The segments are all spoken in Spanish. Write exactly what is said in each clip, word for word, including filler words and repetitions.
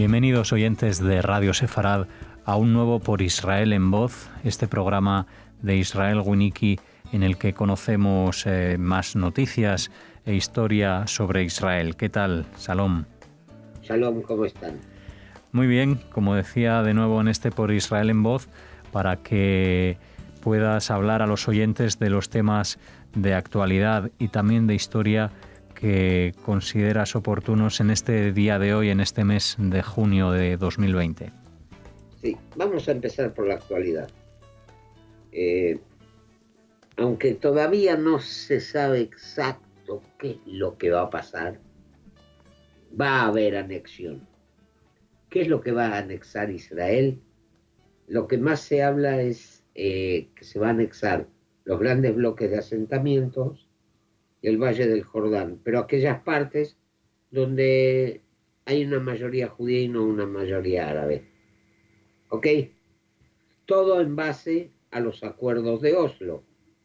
Bienvenidos oyentes de Radio Sefarad a un nuevo Por Israel en Voz, este programa de Israel Winiki en el que conocemos eh, más noticias e historia sobre Israel. ¿Qué tal? Shalom. Shalom, ¿cómo están? Muy bien, como decía de nuevo en este Por Israel en Voz, para que puedas hablar a los oyentes de los temas de actualidad y también de historia que consideras oportunos en este día de hoy, en este mes de junio de dos mil veinte. Sí, vamos a empezar por la actualidad. Eh, aunque todavía no se sabe exacto qué es lo que va a pasar, va a haber anexión. ¿Qué es lo que va a anexar Israel? Lo que más se habla es eh, que se va a anexar los grandes bloques de asentamientos y el Valle del Jordán, pero aquellas partes donde hay una mayoría judía y no una mayoría árabe. ¿Ok? Todo en base a los acuerdos de Oslo.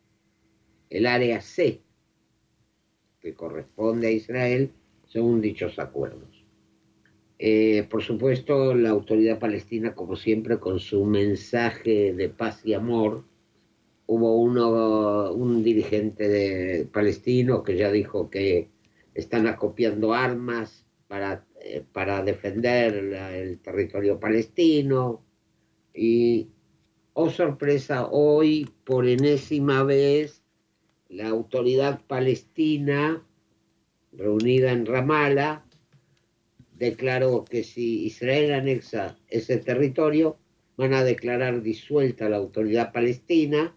El área C, que corresponde a Israel, según dichos acuerdos. Eh, por supuesto, la autoridad palestina, como siempre, con su mensaje de paz y amor. Hubo uno, un dirigente de, palestino que ya dijo que están acopiando armas para, eh, para defender la, el territorio palestino. Y, oh sorpresa, hoy por enésima vez la autoridad palestina, reunida en Ramallah, declaró que si Israel anexa ese territorio, van a declarar disuelta la autoridad palestina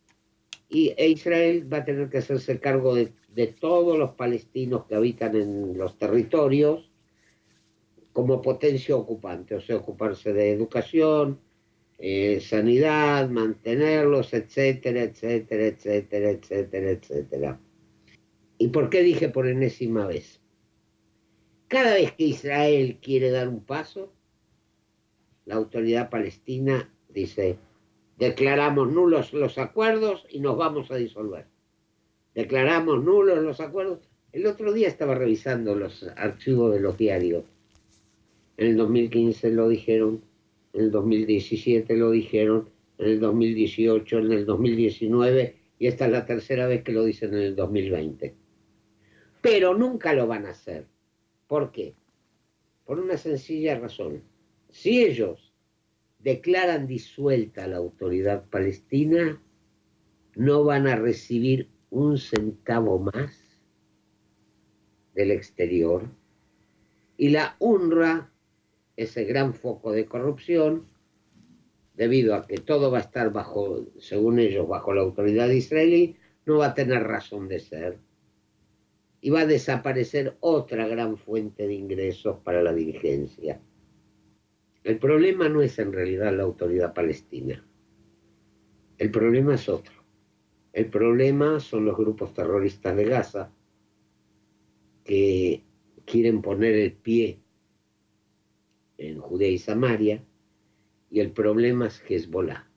y e Israel va a tener que hacerse cargo de, de todos los palestinos que habitan en los territorios como potencia ocupante, o sea, ocuparse de educación, eh, sanidad, mantenerlos, etcétera, etcétera, etcétera, etcétera, etcétera. ¿Y por qué dije por enésima vez? Cada vez que Israel quiere dar un paso, la autoridad palestina dice, declaramos nulos los acuerdos y nos vamos a disolver. Declaramos nulos los acuerdos. El otro día estaba revisando los archivos de los diarios. En el dos mil quince lo dijeron, en el dos mil diecisiete lo dijeron, en el dos mil dieciocho, en el dos mil diecinueve, y esta es la tercera vez que lo dicen en el dos mil veinte. Pero nunca lo van a hacer. ¿Por qué? Por una sencilla razón. Si ellos declaran disuelta la autoridad palestina, no van a recibir un centavo más del exterior. Y la UNRWA, ese gran foco de corrupción, debido a que todo va a estar bajo, según ellos, bajo la autoridad israelí, no va a tener razón de ser. Y va a desaparecer otra gran fuente de ingresos para la dirigencia. El problema no es en realidad la autoridad palestina. El problema es otro. El problema son los grupos terroristas de Gaza que quieren poner el pie en Judea y Samaria, y el problema es Hezbollah.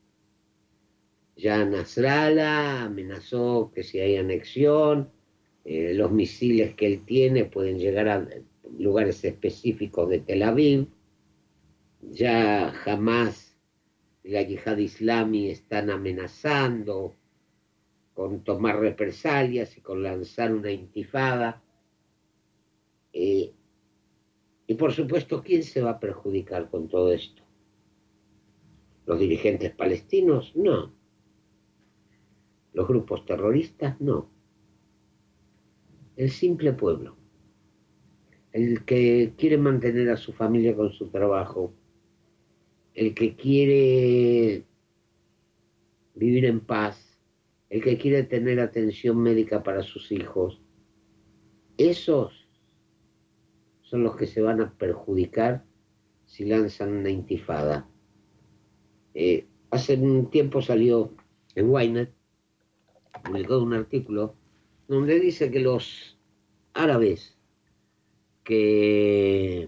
Ya Nasrallah amenazó que si hay anexión, eh, los misiles que él tiene pueden llegar a lugares específicos de Tel Aviv. Ya Hamas y la Yihad Islami están amenazando con tomar represalias y con lanzar una intifada. Eh, y por supuesto, ¿quién se va a perjudicar con todo esto? ¿Los dirigentes palestinos? No. ¿Los grupos terroristas? No. El simple pueblo. El que quiere mantener a su familia con su trabajo. El que quiere vivir en paz. El que quiere tener atención médica para sus hijos. Esos son los que se van a perjudicar si lanzan una intifada. Eh, hace un tiempo salió en Ynet, publicó un artículo donde dice que los árabes que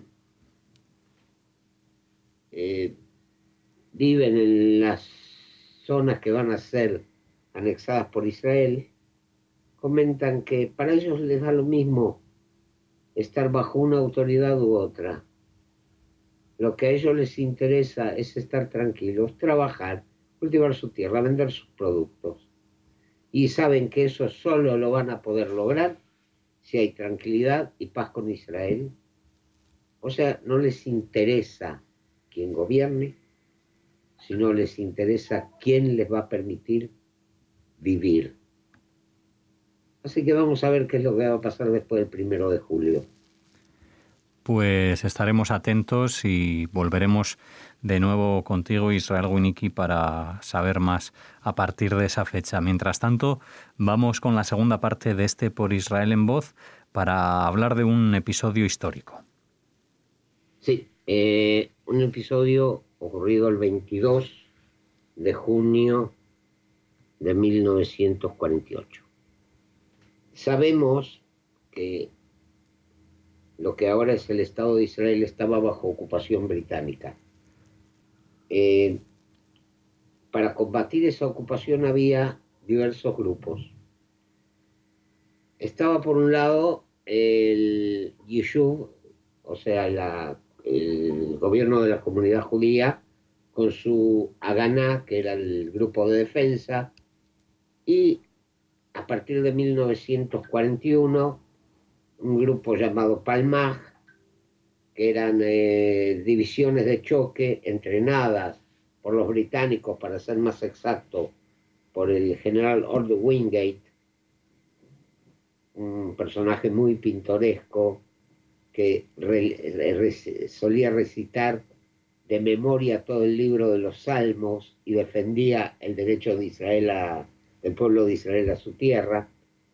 eh, viven en las zonas que van a ser anexadas por Israel comentan que para ellos les da lo mismo estar bajo una autoridad u otra. Lo que a ellos les interesa es estar tranquilos, trabajar, cultivar su tierra, vender sus productos. Y saben que eso solo lo van a poder lograr si hay tranquilidad y paz con Israel. O sea, no les interesa quién gobierne, sino les interesa quién les va a permitir vivir. Así que vamos a ver qué es lo que va a pasar después del primero de julio. Pues estaremos atentos y volveremos de nuevo contigo, Israel Winnicki, para saber más a partir de esa fecha. Mientras tanto, vamos con la segunda parte de este Por Israel en Voz para hablar de un episodio histórico. Sí, eh, un episodio ocurrido el veintidós de junio de mil novecientos cuarenta y ocho. Sabemos que lo que ahora es el Estado de Israel estaba bajo ocupación británica. Eh, para combatir esa ocupación había diversos grupos. Estaba por un lado el Yishuv, o sea, la, el gobierno de la comunidad judía, con su Haganá, que era el grupo de defensa, y a partir de mil novecientos cuarenta y uno, un grupo llamado Palmaj, que eran eh, divisiones de choque entrenadas por los británicos, para ser más exacto, por el general Ord Wingate, un personaje muy pintoresco que re, re, solía recitar de memoria todo el libro de los Salmos y defendía el derecho de Israel a, del pueblo de Israel a su tierra.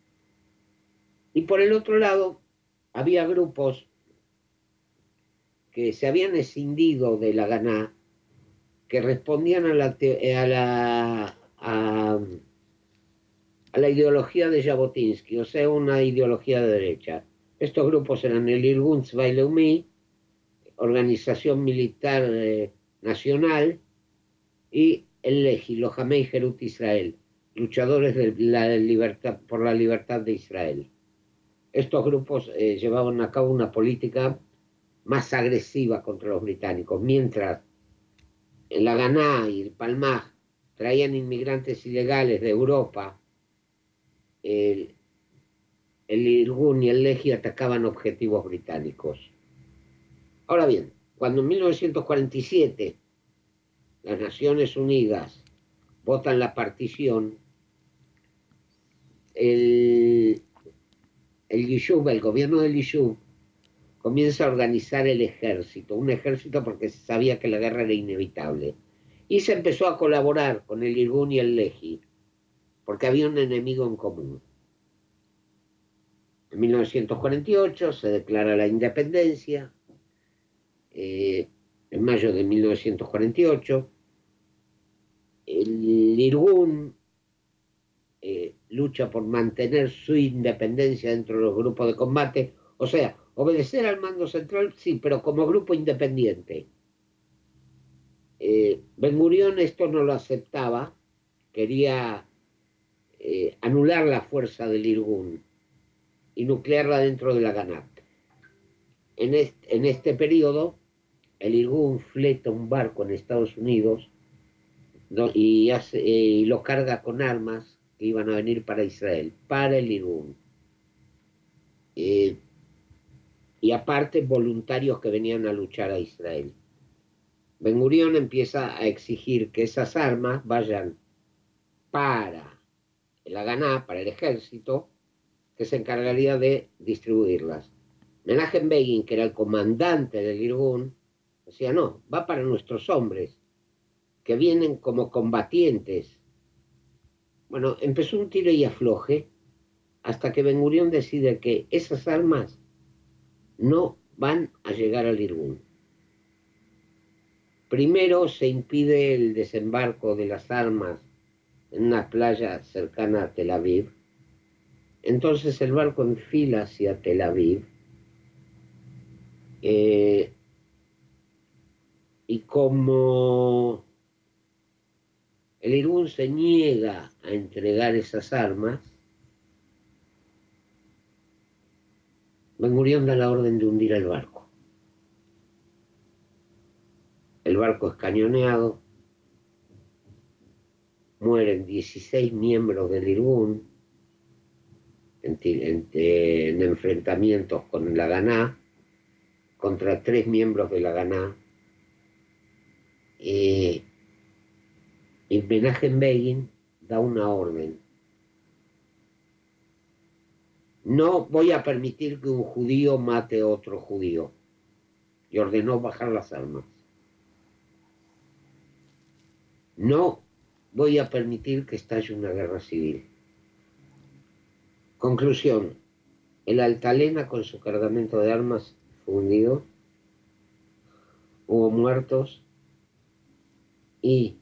Y por el otro lado, había grupos que se habían escindido de la Haganá, que respondían a la, a la, a, a la ideología de Jabotinsky, o sea, una ideología de derecha. Estos grupos eran el Irgun Tzvai Leumi, Organización Militar eh, Nacional, y el Lehi, Lohamei Herut Israel, luchadores de la libertad, por la libertad de Israel. Estos grupos eh, llevaban a cabo una política más agresiva contra los británicos, mientras el Haganá y el Palmaj traían inmigrantes ilegales de Europa. El, el Irgun y el Lehi atacaban objetivos británicos. Ahora bien, cuando en mil novecientos cuarenta y siete las Naciones Unidas votan la partición, el, el Yishuv, el gobierno del Yishuv, comienza a organizar el ejército, un ejército porque se sabía que la guerra era inevitable. Y se empezó a colaborar con el Irgun y el Lehi, porque había un enemigo en común. En mil novecientos cuarenta y ocho se declara la independencia, eh, en mayo de mil novecientos cuarenta y ocho. El Irgun eh, lucha por mantener su independencia dentro de los grupos de combate, o sea, obedecer al mando central, sí, pero como grupo independiente. Eh, Ben Gurión esto no lo aceptaba, quería eh, anular la fuerza del Irgun y nuclearla dentro de la Haganá. En este, en este periodo, el Irgun fleta un barco en Estados Unidos, ¿no? y, hace, eh, y lo carga con armas que iban a venir para Israel, para el Irgun. Eh, y aparte voluntarios que venían a luchar a Israel. Ben Gurión empieza a exigir que esas armas vayan para el Haganá, para el ejército, que se encargaría de distribuirlas. Menachem Begin, que era el comandante del Irgun, decía, no, va para nuestros hombres, que vienen como combatientes. Bueno, empezó un tiro y afloje, hasta que Ben Gurión decide que esas armas no van a llegar al Irgun. Primero se impide el desembarco de las armas en una playa cercana a Tel Aviv. Entonces el barco enfila hacia Tel Aviv. Eh, y como el Irgun se niega a entregar esas armas, Ben Gurión da la orden de hundir el barco. el barco es cañoneado, mueren dieciséis miembros del Irgun en, en, en enfrentamientos con la Haganah, contra tres miembros de la Haganah, eh, y Menachem Begin da una orden: no voy a permitir que un judío mate a otro judío, y ordenó bajar las armas. No voy a permitir que estalle una guerra civil. Conclusión: el Altalena con su cargamento de armas fue hundido, hubo muertos y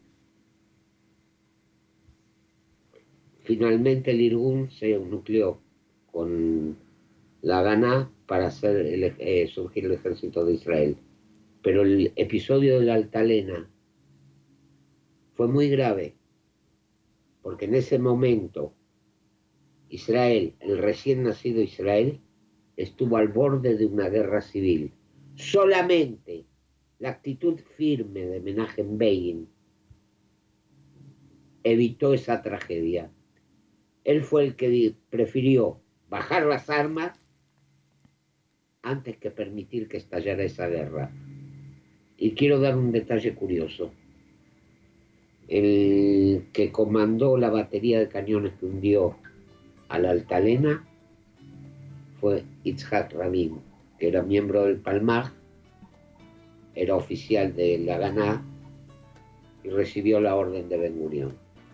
finalmente el Irgun se nucleó con la Haganah para hacer el, eh, surgir el ejército de Israel. Pero el episodio del Altalena fue muy grave, porque en ese momento Israel, el recién nacido Israel, estuvo al borde de una guerra civil. Solamente la actitud firme de Menachem Begin evitó esa tragedia. Él fue el que prefirió bajar las armas antes que permitir que estallara esa guerra. Y quiero dar un detalle curioso. El que comandó la batería de cañones que hundió al Altalena fue Yitzhak Rabin, que era miembro del Palmaj, era oficial de la Haganah y recibió la orden de Ben Gurión.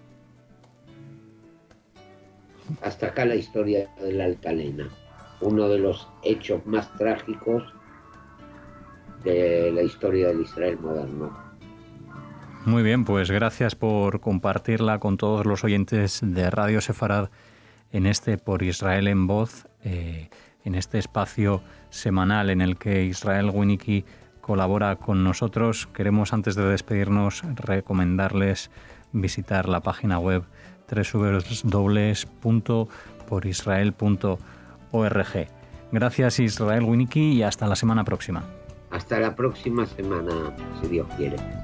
Hasta acá la historia del Altalena, uno de los hechos más trágicos de la historia del Israel moderno. Muy bien, pues gracias por compartirla con todos los oyentes de Radio Sefarad en este Por Israel en Voz, eh, en este espacio semanal en el que Israel Winicky colabora con nosotros. Queremos, antes de despedirnos, recomendarles visitar la página web doble u doble u doble u punto por israel punto org. Gracias, Israel Winicky, y hasta la semana próxima. Hasta la próxima semana, si Dios quiere.